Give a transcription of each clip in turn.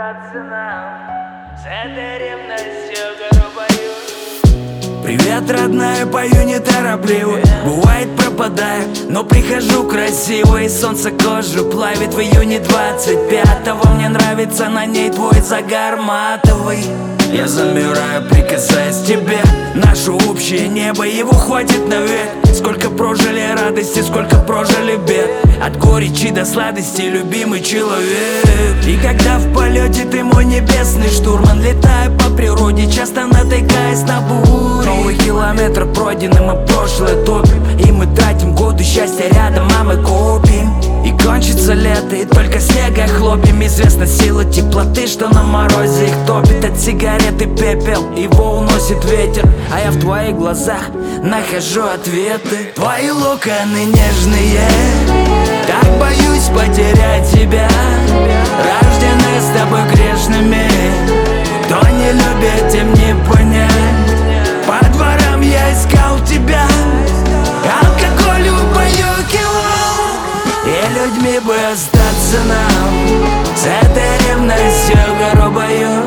расстаться нам с этой ревностью грубою. Привет, родная, пою неторопливо. Бывает пропадаю, но прихожу красиво. И солнце кожу плавит в июне 25-го. Мне нравится на ней твой загар матовый. Я замираю, прикасаясь к тебе. Наше общее небо, его хватит навек. Сколько прожили радости, сколько прожили бед. От горечи до сладости, любимый человек. И когда в полете ты мой небесный штурман, летаю по природе, часто натыкаясь на бури. Новый километр пройдены, мы прошлое топим. И мы тратим годы счастья рядом, а мы копим. И кончится лето, и только снега хлопьем. Известна сила теплоты, что на морозе их топит. От сигареты пепел, его уносит ветер. А я в твоих глазах нахожу ответы. Твои локоны нежные, так боюсь потерять тебя. Рождены с тобой грешными, кто не любит, тем не понять. По дворам я искал тебя, алкоголь убаюкивал. И людьми бы остаться нам с этой ревностью грубою.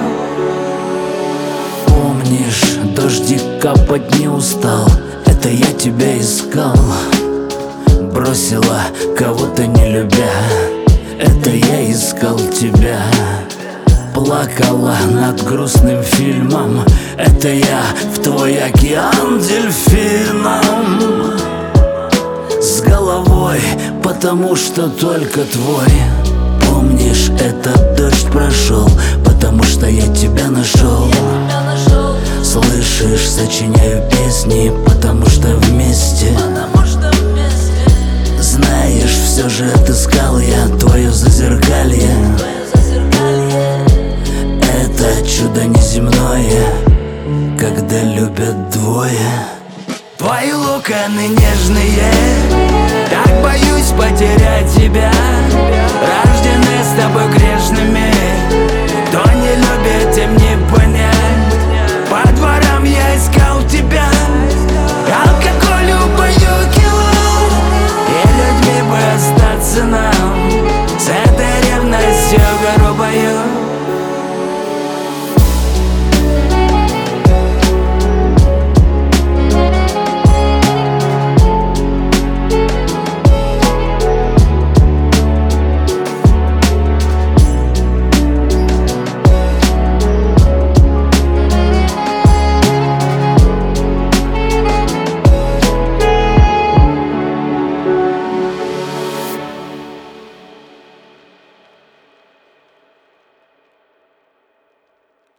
Помнишь, дождик капать не устал, это я тебя искал. Бросила кого-то не любя, это я искал тебя. Плакала над грустным фильмом, это я в твой океан дельфином. С головой, потому что только твой. Помнишь, этот дождь прошел, потому что я тебя нашел. Слышишь, сочиняю песни, потому что вместе. Знаешь, все же отыскал я твое зазеркалье. Это чудо неземное, когда любят двое. Твои локоны нежные, так боюсь потерять тебя. Рождены с тобой грешными,